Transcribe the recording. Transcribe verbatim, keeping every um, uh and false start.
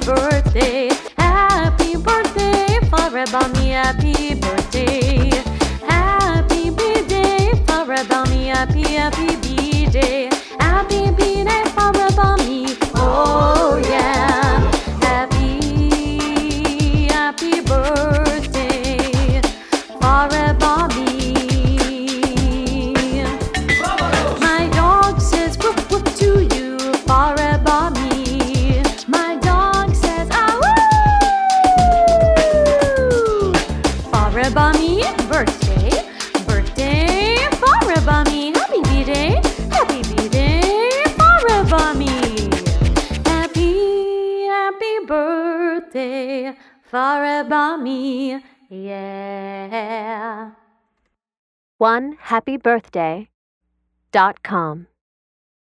birthday, happy birthday, Farabami, happy birthday. Happy B-day, Farabami, happy, happy B-day. Happy B-day, Farabami, oh yeah. Happy, happy birthday, Farabami. My dog says woof woof to you, Farabami. My dog says ah woo. Farabami, birthday, birthday, Farabami. Happy B-day, happy B-day, Farabami. Happy, happy birthday, Farabami, yeah. one happy birthday dot com